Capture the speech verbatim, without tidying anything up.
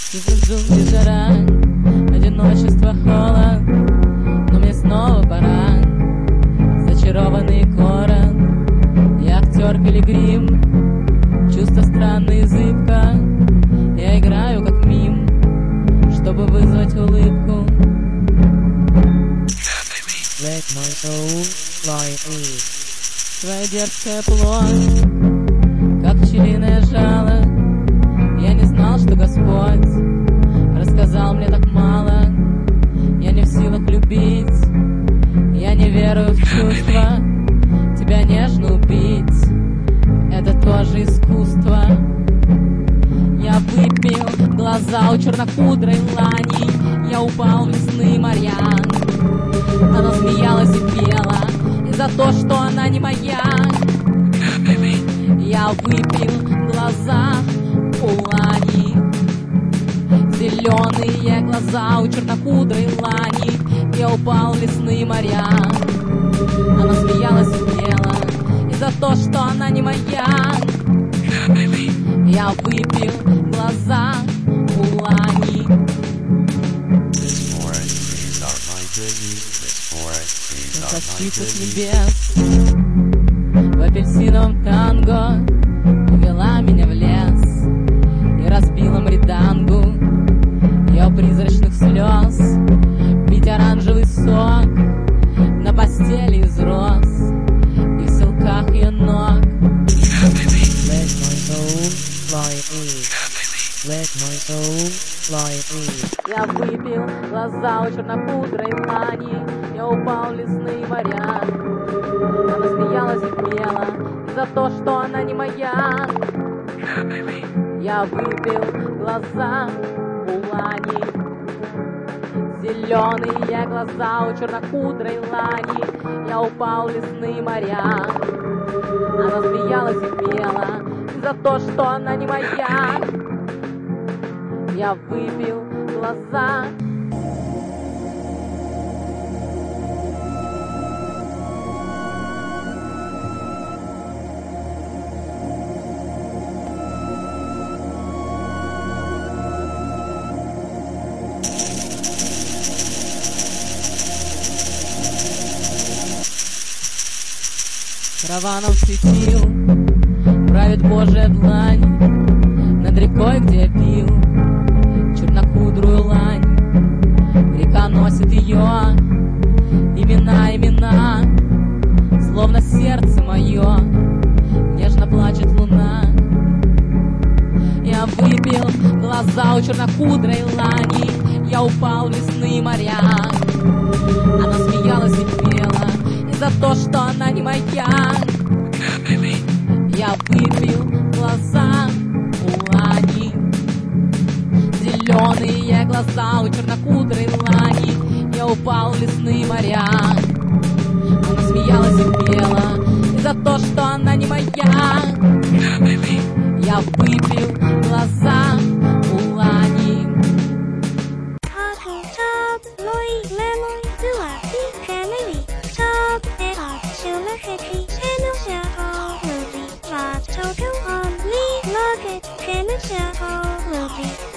Здесь джунгли жара, одиночество, холод, но мне снова пора. Зачарованный город, я актер пилигрим, чувство странное и зыбко. Я играю как мим, чтобы вызвать улыбку. Let my soul fly away. Твоя дерзкая плоть, как пчелиное жало. Я не знал, что Господь рассказал мне так мало. Я не в силах любить, я не верую в чувства. Тебя нежно убить, это тоже искусство. Я выпил глаза у чернокудрой лани. Я упал в лесные моря. Она смеялась и пела, и за то, что она не моя. Я выпил глаза у лани. Зеленые глаза у чернокудрой лани. Я упал в лесные моря. Она смеялась и пела, и за то, что она не моя. Я выпил глаза у лани. Защита с небес в апельсиновом танго увела меня в лес и разбила мридангу. Я у призрачных слез пить оранжевый сок на постели из роз и в силках ее ног. Let my soul fly away. Let my soul fly away. Я выпил глаза у чернокудрой лани. Я упал в лесные моря. Она смеялась и пела, и за то, что она не моя. Я выпил глаза у лани. Зеленые глаза у чернокудрой лани. Я упал в лесные моря. Она смеялась и пела, и за то, что она не моя. Я выпил глаза. Караваном светил правит Божья длань над рекой, где я пил чернокудрую лань. Река носит ее имена, имена, словно сердце мое нежно плачет луна. Я выпил глаза у чернокудрой лани. Я упал в лесные моря. Она смеялась и пела, и за то, что она не моя. Я выпил глаза у лани. Зеленые глаза у чернокудрой лани. Я упал в лесные моря. Она смеялась и пела, и за то, что она не моя. Я выпил глаза у лани. Look at Kenna Show,